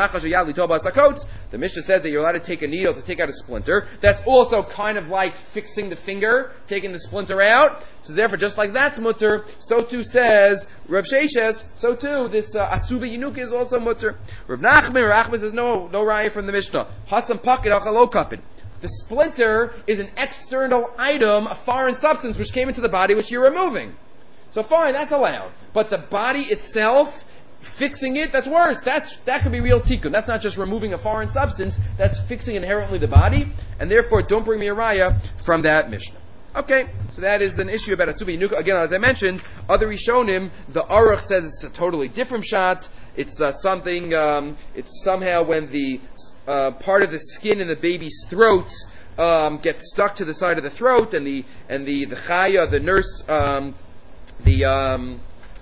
The Mishnah says that you're allowed to take a needle to take out a splinter. That's also kind of like fixing the finger, taking the splinter out. So therefore, just like that's mutter, so too says Rav Sheshes, so too this uh, Asuba Yinuka is also mutter. Rav Nachman, Rav Nachman says no, no raya from the Mishnah. Hasam Pakid Achalo Kapid. The splinter is an external item, a foreign substance which came into the body which you're removing. So fine, that's allowed. But the body itself, fixing it, that's worse. That's that could be real tikkun. That's not just removing a foreign substance, that's fixing inherently the body, and therefore don't bring me a raya from that Mishnah. Okay, so that is an issue about Asuba Yinuka. Again, as I mentioned, other Rishonim, the Aruch says it's a totally different shot. It's uh, something, um, it's somehow when the uh, part of the skin in the baby's throat um, gets stuck to the side of the throat, and the and the, the chaya, the nurse, um, the um,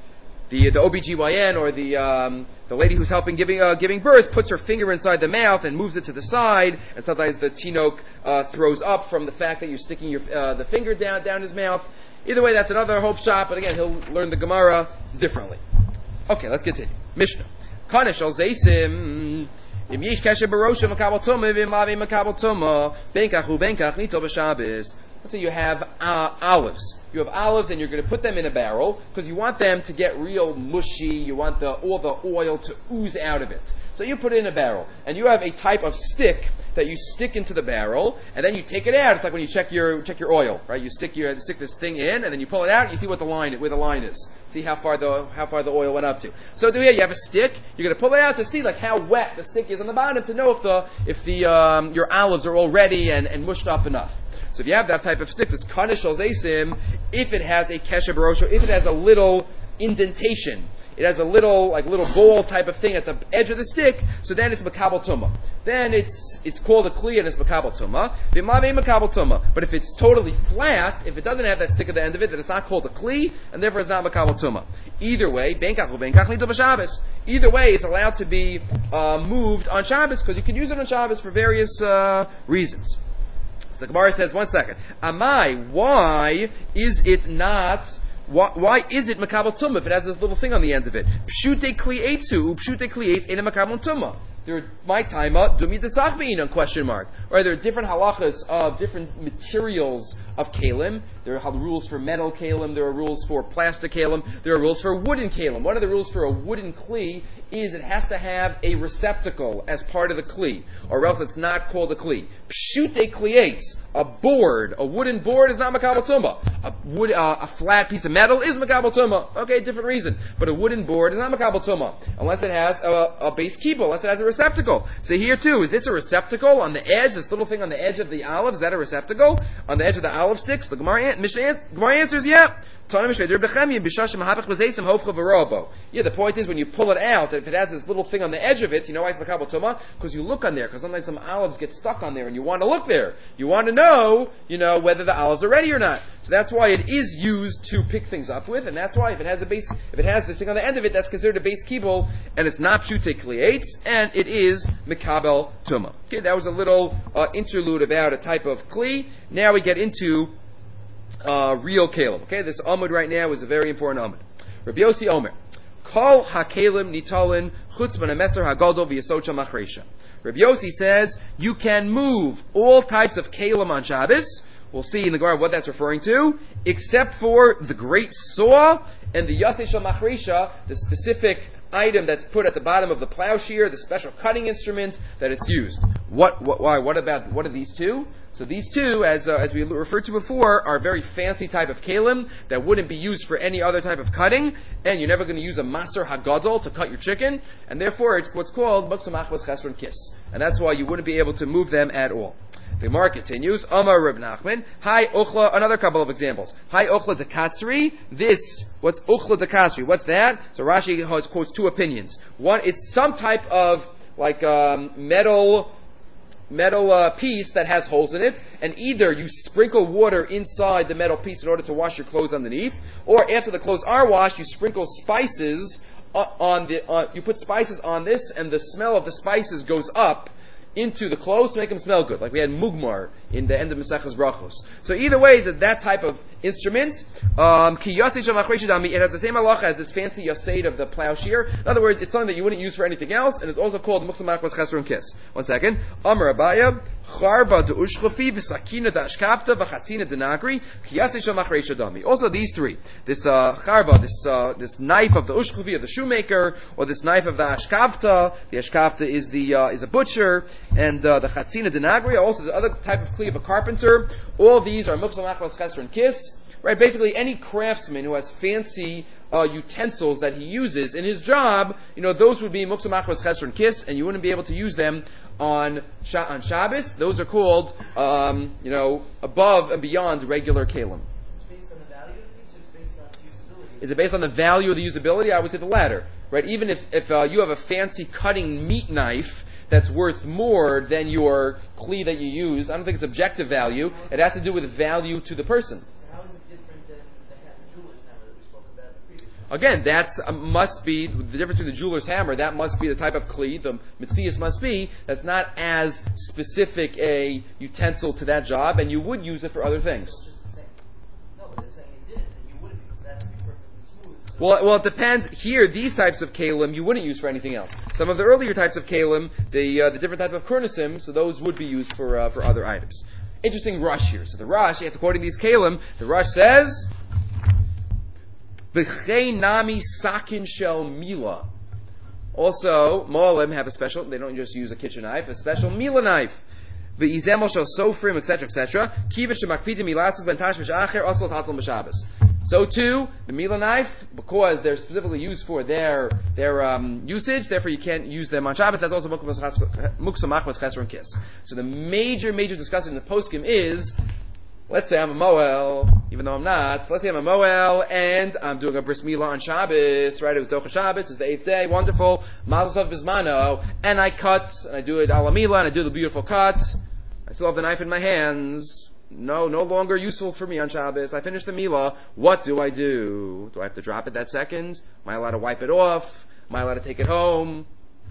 the the O B G Y N or the um, the lady who's helping giving uh, giving birth puts her finger inside the mouth and moves it to the side, and sometimes the tinok uh, throws up from the fact that you're sticking your uh, the finger down down his mouth. Either way, that's another hope shot, but again, he'll learn the Gemara differently. Okay, let's continue. Mishnah. Kanesh al zeisim. Im yesh kasher barosha makabel tumah v'im lavi makabel tumah benkach u benkach nitol b'Shabbos. Let's say you have uh, olives. You have olives, and you're going to put them in a barrel because you want them to get real mushy. You want the all the oil to ooze out of it. So you put it in a barrel, and you have a type of stick that you stick into the barrel, and then you take it out. It's like when you check your check your oil, right? You stick your stick this thing in, and then you pull it out, and you see what the line where the line is. See how far the how far the oil went up to. So do here you have a stick. You're going to pull it out to see like how wet the stick is on the bottom to know if the if the um, your olives are all ready and, and mushed up enough. So if you have that type of stick, this kanish al zeisim, if it has a kesher barosho, if it has a little indentation, it has a little like little ball type of thing at the edge of the stick, so then it's makabel tumah. Then it's it's called a kli and it's makabel tumah. V'mavei makabel tumah. But if it's totally flat, if it doesn't have that stick at the end of it, then it's not called a kli, and therefore it's not makabel tumah. Either way, benkach u benkach nitol b'Shabbos. Either way, it's allowed to be uh, moved on Shabbos because you can use it on Shabbos for various uh, reasons. So the Gemara says, one second. Amai, why is it not? Why, why is it makabel tumah if it has this little thing on the end of it? Pshute kli eitzu, pshute kli eitz in a makabel tumah. There are my taima dumi desachbein on question mark. Right? There are different halachas of different materials of kalim. There are rules for metal kalim. There are rules for plastic kalim. There are rules for wooden kalim. One of the rules for a wooden kli is it has to have a receptacle as part of the kli, or else it's not called a kli. Pshute kli eitz. A board, a wooden board is not makabel tumah. A wood, uh, a flat piece of metal is makabel tumah. Okay, different reason. But a wooden board is not makabel tumah unless it has a, a base kibbutz, unless it has a receptacle. So here too, is this a receptacle on the edge? This little thing on the edge of the olive, is that a receptacle on the edge of the olive sticks? The Gemara, Mishnah, Gemara answers, yeah. Yeah, the point is when you pull it out, if it has this little thing on the edge of it, you know why it's makabel tumah? Because you look on there, because sometimes some olives get stuck on there, and you want to look there. You want to know, you know, whether the olives are ready or not. So that's why it is used to pick things up with, and that's why if it has a base, if it has this thing on the end of it, that's considered a base kibbutz, and it's not pshute kli eitz, and it is makabel tumah. Okay, that was a little uh, interlude about a type of kli. Now we get into Uh, real kalim. Okay, this amud right now is a very important amud. Rabbi Yossi Omer, Kol hakelim nitalin chutz ben hameser hagadol v'yasod machresha. Rabbi Yossi says you can move all types of kalim on Shabbos. We'll see in the Gemara what that's referring to, except for the great saw and the yaseh shel machresha, the specific item that's put at the bottom of the plowshare, the special cutting instrument that it's used. What? What? Why? What about? What are these two? So these two, as uh, as we referred to before, are a very fancy type of kalim that wouldn't be used for any other type of cutting, and you're never going to use a maser hagadol to cut your chicken, and therefore it's what's called muksum achvos chesron kis, and that's why you wouldn't be able to move them at all. The Gemara continues. Amar Reb Nachman. Hi ochla. Another couple of examples. Hi ochla dekatsri. This. What's ochla dekatsri? What's that? So Rashi has quotes two opinions. One, it's some type of like um, metal metal uh, piece that has holes in it, and either you sprinkle water inside the metal piece in order to wash your clothes underneath, or after the clothes are washed, you sprinkle spices on the. Uh, you put spices on this, and the smell of the spices goes up into the clothes to make them smell good, like we had mugmar in the end of Maseches Brachos. So either way, is that that type of instrument. Um, it has the same halacha as this fancy yaseid of the plowshare. In other words, it's something that you wouldn't use for anything else, and it's also called muksa machmas chesron kiss. One second. Amar Abaya, charva de ushchofi v'sakina de ashkafta v'chatzina de nagri kiyasei shel machrei shadami. Also these three, this uh, charva, this uh, this knife of the ushchofi of the shoemaker, or this knife of the ashkafta. The ashkafta is the uh, is a butcher, and uh, the chatzina de nagri, also the other type of kli of a carpenter. All these are muksa machmas chesron kiss. Right, basically any craftsman who has fancy uh, utensils that he uses in his job, you know, those would be muksa machmas chesron kiss, and you wouldn't be able to use them on on Shabbos. Those are called, um, you know, above and beyond regular kalim. It's based on the value of these, or it's based on usability? Is it based on the value of the usability? I would say the latter. Right, even if if uh, you have a fancy cutting meat knife that's worth more than your kli that you use, I don't think it's objective value. It has to do with value to the person. Again, that's uh, must be the difference between the jeweler's hammer. That must be the type of kli. The mitzias must be that's not as specific a utensil to that job, and you would use it for other things. It's just the same. No, but they're saying you didn't, and you wouldn't, because it has to be perfectly smooth. So Well, well, it depends. Here, these types of kalim you wouldn't use for anything else. Some of the earlier types of kalim, the uh, the different type of kurnasim, so those would be used for uh, for other items. Interesting rush here. So the rush, after quoting these kalim, the rush says. V'chei nami sakin shel mila. Also, mo'alim have a special, they don't just use a kitchen knife, a special mila knife. V'izemel shel sofrim, et cetera, et cetera. Kiva shemakpidim milasis ben tashmish acher, osel tatel b'Shabbos. So too, the mila knife, because they're specifically used for their their um, usage, therefore you can't use them on Shabbos. That's also muksa machmas chesron kiss. So the major, major discussion in the poskim is, let's say I'm a Moel, even though I'm not. Let's say I'm a Moel, and I'm doing a bris milah on Shabbos, right? It was Docha Shabbos, it's the eighth day, wonderful. Mazel tov bismano, and I cut, and I do it ala milah, and I do the beautiful cut. I still have the knife in my hands. No, no longer useful for me on Shabbos. I finished the milah. What do I do? Do I have to drop it that second? Am I allowed to wipe it off? Am I allowed to take it home?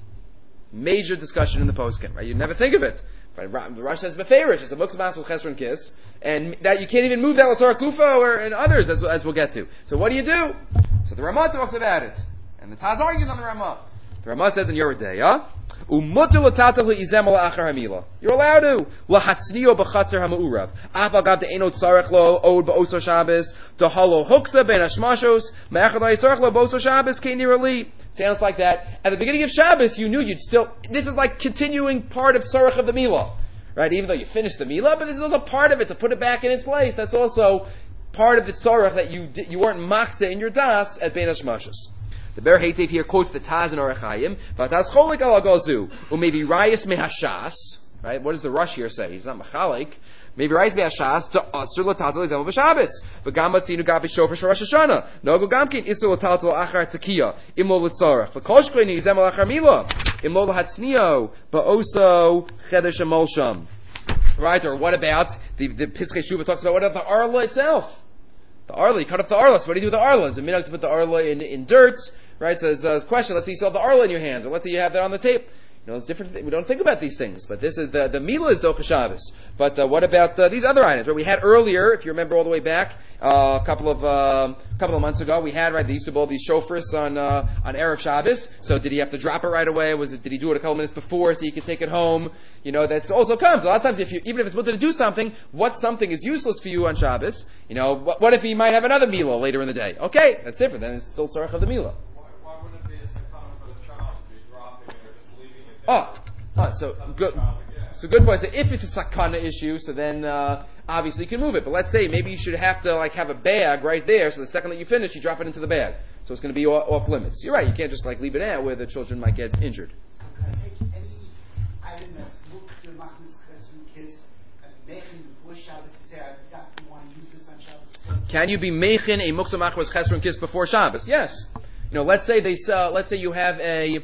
Major discussion in the poskim, right? You never think of it. Right? The Rosh says beferish. It's a muksa machmas chesron kiss, and that you can't even move that l'sarah kufa or and others, as, as we'll get to. So what do you do? So the Ramah talks about it, and the Taz argues on the Ramah. The Ramah says in Yeridei, "Umutu l'tatel ha'izem la'achar hamila." You're allowed to lahatzniyo b'chatzer hama'urav. Afal gad de'eno tzarech lo od ba'oso Shabbos dehalo huksa ben hashmashos me'echad ha'yitzarech lo ba'oso Shabbos k'nir ali. Sounds like that. At the beginning of Shabbos, you knew you'd still. This is like continuing part of tzarech of the milah, right? Even though you finished the milah, but this is also part of it to put it back in its place. That's also part of the tzarech that you did, you weren't maksa in your das at ben hashmashos. The Ber Heitev here quotes the Taz and Orach Chaim. V'ataz cholik al agozu, or maybe rayas mehashas. Right? What does the Rush here say? He's not machalik. Maybe rayas mehashas to asur l'tatel izem b'Shabbos. V'gam batzinu gabi shofar shel Rosh Hashanah. Nogu gamkin isur l'tatel achar tzekiya imlo l'tzarech. V'kol shkoini izem l'achar milah. Imlo l'hatznio ba'oso chedesh emolsham. Right? Or what about the the Piskei Shuvah talks about what about the arla itself? The arla, you cut off the arla. So what do you do with the arla? Is it minhag to put the arla in, in dirt? Right? So there's a question. Let's say you still have the arla in your hands, or let's say you have that on the tape. You know, it's different. Th- we don't think about these things, but this is the the milah is Docha Shabbos. But uh, what about uh, these other items? Right? We had earlier, if you remember all the way back, uh, a couple of uh, a couple of months ago, we had right. They used to blow these shofars on uh, on erev Shabbos. So did he have to drop it right away? Was it? Did he do it a couple minutes before so he could take it home? You know, that also comes a lot of times. If you even if it's wanted to do something, what something is useless for you on Shabbos? You know, what, what if he might have another milah later in the day? Okay, that's different. Then it's still tzarech of the milah. Why wouldn't it be a sakana for the child to be dropping it or just leaving it Oh, there? oh so good. So good point. So if it's a sakana issue, so then uh, obviously you can move it. But let's say maybe you should have to like have a bag right there. So the second that you finish, you drop it into the bag. So it's going to be off, off limits. You're right. You can't just like leave it out where the children might get injured. So can I take any item that's booked to machmas chesron kiss and make it before Shabbos to say I definitely want to use this on Shabbos? Can you be mechin a muksa machmas chesron kiss before Shabbos? Yes. You know, let's say they sell. Let's say you have a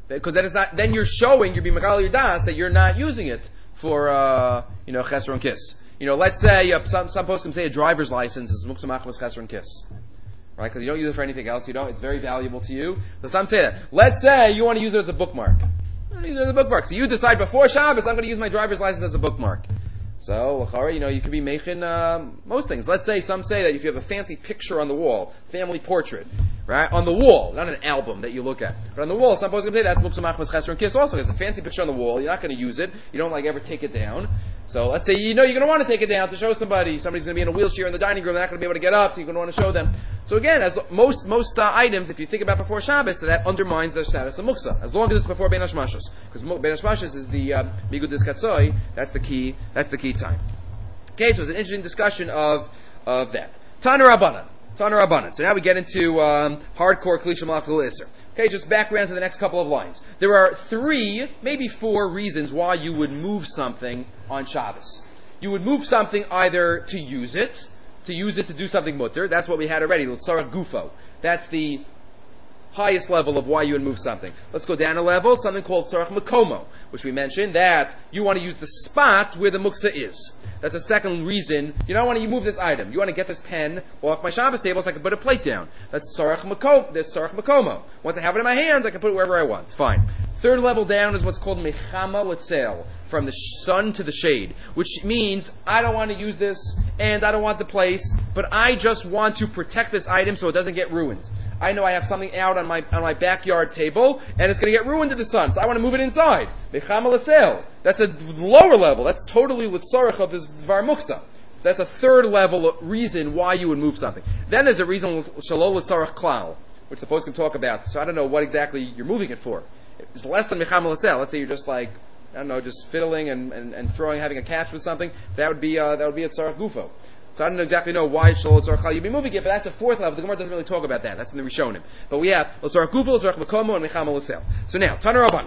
Because then it's not. Then you're showing you're being megal your das that you're not using it for uh, you know chesron kiss. You know, let's say uh, some some posts can say a driver's license is muksa machmas chesron kiss, right? Because you don't use it for anything else. You don't. It's very valuable to you. So some say that. Let's say you want to use it as a bookmark. I want to use it as a bookmark. So you decide before Shabbos I'm going to use my driver's license as a bookmark. So, you know, you could be making uh, most things. Let's say some say that if you have a fancy picture on the wall, family portrait, right, on the wall, not an album that you look at, but on the wall, some folks can say that's muksa machmas chesron kiss also. It's a fancy picture on the wall. You're not going to use it. You don't like ever take it down. So let's say you know you're going to want to take it down to show somebody. Somebody's going to be in a wheelchair in the dining room. They're not going to be able to get up, so you're going to want to show them. So again, as most most uh, items, if you think about before Shabbos, so that undermines their status of muksa, as long as it's before Ben Hashmashos, because Ben Hashmashos is the uh, migud diskatzoi. That's the key. That's the key time. Okay, so it's an interesting discussion of of that. Tana Rabbanan. Tana Rabbanan. So now we get into um, hardcore Klisha Malachul Isser. Okay, just background to the next couple of lines. There are three, maybe four reasons why you would move something on Shabbos. You would move something either to use it, to use it to do something mutter. That's what we had already. L'tzarach gufo. That's the highest level of why you would move something. Let's go down a level, something called tzarach makomo, which we mentioned, that you want to use the spots where the muksa is. That's a second reason. You don't want to move this item. You want to get this pen off my Shabbos table so I can put a plate down. That's tzarach makomo. That's tzarach makomo. Once I have it in my hands, I can put it wherever I want. Fine. Third level down is what's called mechama l'tzel, from the sun to the shade, which means I don't want to use this and I don't want the place, but I just want to protect this item so it doesn't get ruined. I know I have something out on my on my backyard table, and it's going to get ruined in the sun, so I want to move it inside. Mechama l'tzel. That's a lower level. That's totally l'tzarech of this dvar muksa. So that's a third level reason why you would move something. Then there's a reason shalol l'tzarech klal, which the post can talk about. So I don't know what exactly you're moving it for. It's less than mechama l'tzel. Let's say you're just like, I don't know, just fiddling and, and, and throwing, having a catch with something. That would be uh, that would be a tzarech gufo. So I don't exactly know why Shalol Tzarech Klal you'd be moving it, but that's a fourth level. The Gemara doesn't really talk about that. That's in the Rishonim. But we have Tzarech Gufo, Tzarech Makomo, and Mechama L'Sel. So now, Tana Rabban.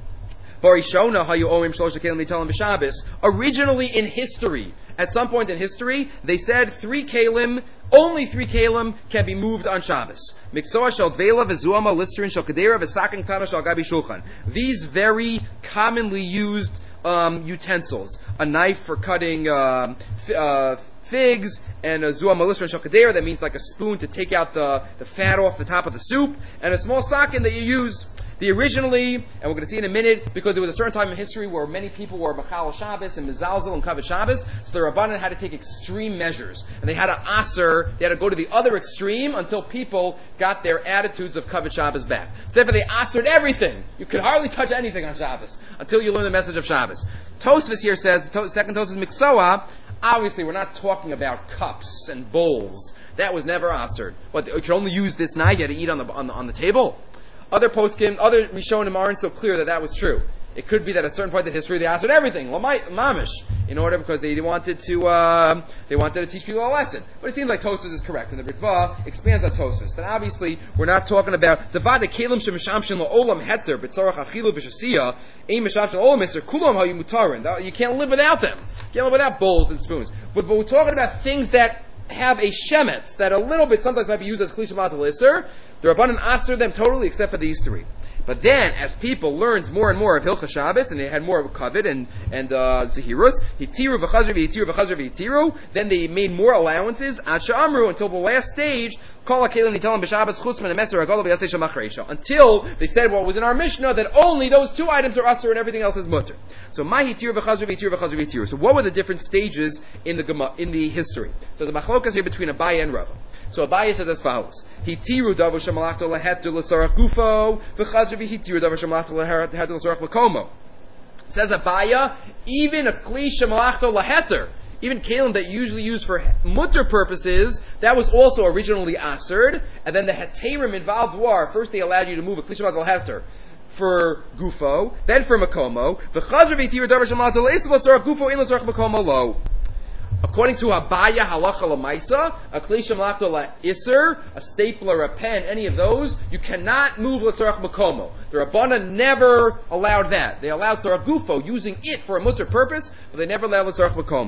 Barishona Hayu Omim Shlosh Kelim Nitalim B'Shabbos. Originally in history, at some point in history, they said three kelim, only three kelim can be moved on Shabbos. Miksoa Shal Dvela V'Zuama Listerin Shal Kedera V'Sakin Tana Shal Gabi Shulchan. These very commonly used um, utensils. A knife for cutting uh, f- uh, figs, and a zuah malisra and shakader, that means like a spoon to take out the, the fat off the top of the soup, and a small sakin that you use. The originally, and we're going to see in a minute, because there was a certain time in history where many people were Machal Shabbos and Mizalzel and Kavod Shabbos, so the Rabbanan had to take extreme measures. And they had to aser, they had to go to the other extreme until people got their attitudes of Kavod Shabbos back. So therefore they asered everything. You could hardly touch anything on Shabbos until you learn the message of Shabbos. Tosfos here says, second Tosfos Miksoa, obviously we're not talking about cups and bowls. That was never asered. What, you could only use this knife, you had to eat on the, on the, on the table? Other poskim, other Rishonim aren't so clear that that was true. It could be that at a certain point in history they asked everything, mamish, in order because they wanted to uh, they wanted to teach people a lesson. But it seems like Tosfos is correct, and the Ritva expands on Tosfos. That obviously we're not talking about the vada kelim shemishamshin la'olam heter b'tzarach achilu v'shasiya ein mishamshin la'olam iser kulam hayu mutarin. You can't live without them. You can't live without bowls and spoons. But, but we're talking about things that have a shemetz that a little bit sometimes might be used as klisha matal iser. The Rabbanan aser them totally except for these three. But then, as people learned more and more of Hilchah Shabbos, and they had more of kavod and and uh, zehirus, hitiru v'chazru v'hitiru v'chazru v'hitiru, then they made more allowances, ad sha'amru, until the last stage, kol ha'kelim nitalim b'Shabbos chutz min ha'meser ha'gadol v'yaseh shamachreisha, until they said what was in our Mishnah, that only those two items are aser and everything else is mutter. So, my hitiru v'chazru v'hitiru v'chazru v'hitiru. So, what were the different stages in the Gemara, in the history? So, the machlokas here between Abaye and Rava. So Abaye says as follows: Hitiru davar shemalachto lehetu l'tzarach gufo v'chazru v'hitiru davar shemalachto lehetu l'tzarach makomo. Says Abaye, even a kli shemalachto leheter, even kelim that you usually use for mutter purposes, that was also originally asered, and then the heterim involved were, first they allowed you to move a kli shemalachto leheter for gufo, then for makomo. V'chazru v'hitiru davar shemalachto lehetu l'tzarach gufo in l'tzarach makomo lo. According to Abaye halacha l'maisa, a klisha malachto la'iser, a stapler, a pen, any of those, you cannot move l'tzarach makomo. The Rabbanan never allowed that. They allowed tzarach gufo, using it for a mutter purpose, but they never allowed l'tzarach makomo.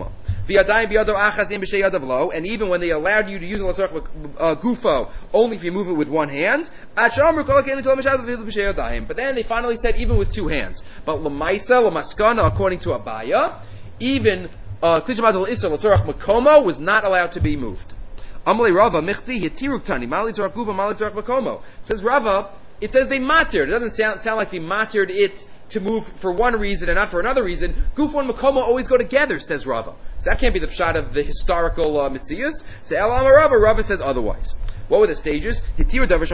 V'yadayim biyado achazim b'shei yadav lo, and even when they allowed you to use the l'tzarech uh, gufo only if you move it with one hand. But then they finally said even with two hands. But l'maisa l'maskana, according to Abaya, even uh, kli shematel isser l'tzarech makomo was not allowed to be moved. Amalei Rava michti hitiruk tani mali tzarech gufa mali tzarech makomo. Says Rava, it says they matered. It doesn't sound, sound like they matered it to move for one reason and not for another reason. Gufo and Makomo always go together, says Rava. So that can't be the pshat of the historical uh, Mitzias. So Elam Rava, Rava says otherwise. What were the stages? First, they matter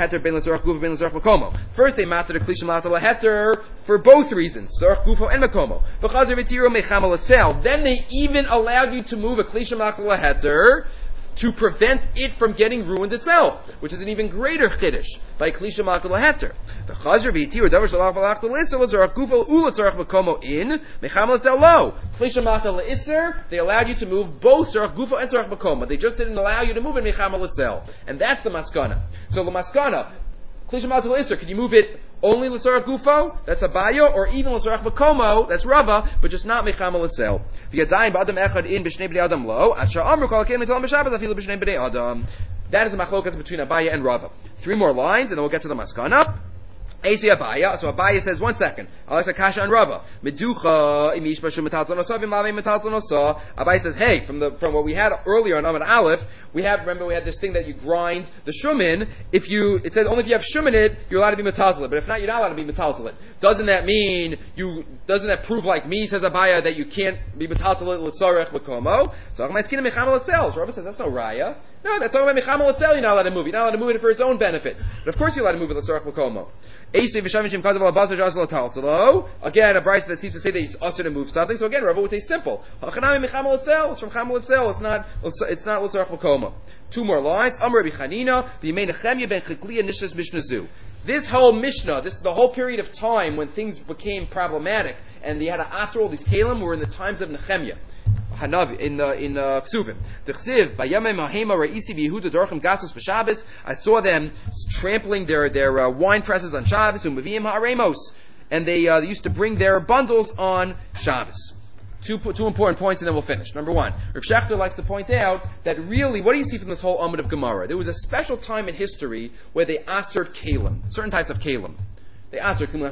the Kli Shem Lata Laheter for both reasons, Tzarech Gufo and Makomo. Then they even allowed you to move a Kli Shem Lata Laheter to prevent it from getting ruined itself, which is an even greater chiddush by Kli Shem Lata Laheter. The Chazar v'Yitiru Davar Shalach V'Lach L'Isser L'Tzarech Gufo U'L'Tzarech Makomo in Mecham L'Tzel Lo. Kli Shem Lata L'Isser, they allowed you to move both Tzarech Gufo and Tzarech Makomo. They just didn't allow you to move in Mecham L'Tzel, and that's the maskana. So the maskana, Kli Shem Lata L'Isser, can you move it only L'Tzarech Gufo? That's Abaya, or even L'Tzarech Makomo? That's Rava, but just not Mecham L'Tzel. V'Yadayim B'Adam Echad in B'Shnei B'nei Adam Lo. At Sha'amru Kol Hakeim L'Tolam B'Shabbat Afilu B'Shnei B'nei Adam. That is a machlokas between Abaya and Rava. Three more lines, and then we'll get to the maskana. Esi Abaya. So Abaya says, one second. Alexa Kasha and Rava. Meducha imish bashu metalton osa v'mlavei metalton osa. Abaya says, hey, from the from what we had earlier on Amud Aleph, we have remember we had this thing that you grind the shumin. If you it says only if you have shumin it, you're allowed to be metalton. But if not, you're not allowed to be metalton. Doesn't that mean you? Doesn't that prove like me, says Abaya, that you can't be metalton l'tzarech makomo? So Rava says that's no raya. No, that's talking about mechamal itzel. You're not allowed to move. You're not allowed to move it for its own benefit. But of course, you're allowed to move it l'tzarech makomo. Again, a brayta that seems to say that it's usher to move something. So again, Rava would say simple. It's from chamal itzel. It's not. It's not l'tzarech makomo. Two more lines. Amar Rabbi Chanina v'yimei Nechemya ben Chikliya nishas mishnazu. This whole Mishnah, this the whole period of time when things became problematic and they had to answer all these kalim were in the times of Nechemya. Hanavi in uh, in uh, Ksuvim. T'chsiv bayamei mahema reisi v'Yehuda dorchem gasus b'Shabbos. I saw them trampling their their uh, wine presses on Shabbos and meviyim ha'aremos, and they, uh, they used to bring their bundles on Shabbos. Two two important points, and then we'll finish. Number one, Rav Shechter likes to point out that really, what do you see from this whole Amud of Gemara? There was a special time in history where they assered kalim, certain types of kalim. They asked her, they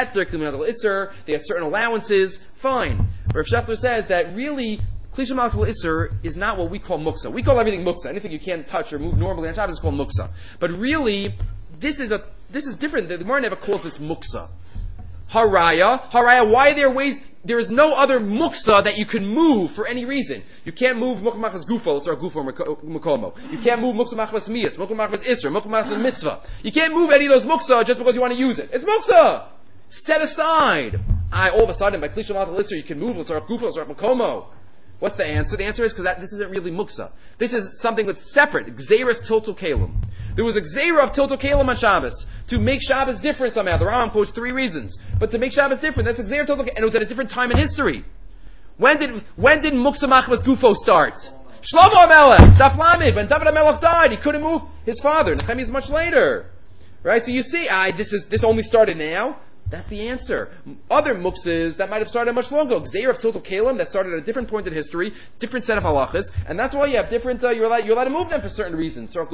had certain allowances, fine. But Rav Shechter says that really, Kli Shem Lata L'Isser is not what we call muksa. We call everything muksa. Anything you can't touch or move normally on Shabbos is called muksa. But really, this is a this is different. The Gemara never calls this muksa. Haraya, haraya. Why are there ways? There is no other muksa that you can move for any reason. You can't move muksa machas gufo, or gufo makomo. You can't move muksa machas miyas, muksa machas isser, muksa machas mitzvah. You can't move any of those muksa just because you want to use it. It's muksa. Set aside. I all of a sudden by Kli Shem Lata L'Isser you can move l'tzarech gufo, l'tzarech makomo. What's the answer? The answer is because this isn't really muksa. This is something that's separate. Gzeiras tiltul kalim. There was a gzeira of tiltul kalim on Shabbos to make Shabbos different somehow. The Rambam quotes three reasons, but to make Shabbos different, that's a gzeira tiltul kalim, and it was at a different time in history. When did when did muksa machmas gufo start? Shlomo HaMelech, Daf Lamed. When David HaMelech died, he couldn't move his father. Nehemiah is much later, right? So you see, I this is this only started now. That's the answer. Other muksas that might have started much longer. Gzeir of Tiltul Kalim that started at a different point in history, different set of halachas, and that's why you have different. Uh, you're allowed you're allowed to move them for certain reasons. So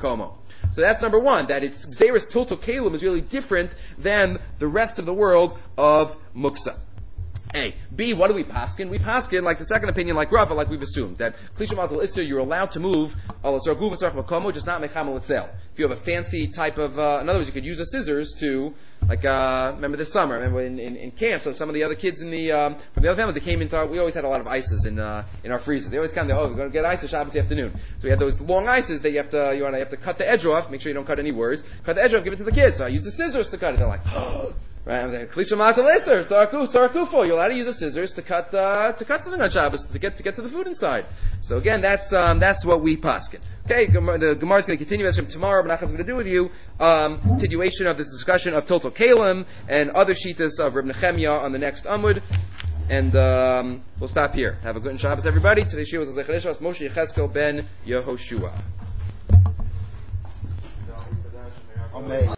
that's number one. That it's Gzeir's Tiltul Kalim is really different than the rest of the world of muksa. A. B. What do we paskin? We paskin like the second opinion, like Rava, like we've assumed that Kli Shem Lata L'Isser you're allowed to move al Tzarech Gufo Tzarech Makomo, just not mechamal itzel. If you have a fancy type of, uh, in other words, you could use the scissors to, like, uh, remember this summer, remember in, in, in camp, so some of the other kids in the um, from the other families, they came into. Our, we always had a lot of ices in uh, in our freezers. They always come, oh, we're going to get ice on Shabbos afternoon. So we had those long ices that you have to you want to have to cut the edge off. Make sure you don't cut any words. Cut the edge off, give it to the kids. So I use the scissors to cut it. They're like, oh. Right, I'm saying, Kli Shem Lata L'Isser, Tzarech Gufo. You're allowed to use the scissors to cut uh, to cut something on Shabbos to get to get to the food inside. So again, that's um, that's what we paskin. Okay, the Gemara is going to continue as from tomorrow. But not going to do with you um, continuation of this discussion of Tiltul Kalim and other shitas of Reb Nechemya on the next Amud, and um, we'll stop here. Have a good Shabbos, everybody. Today's shiur was Zechariah Moshe Yecheskel ben Yehoshua. Amen.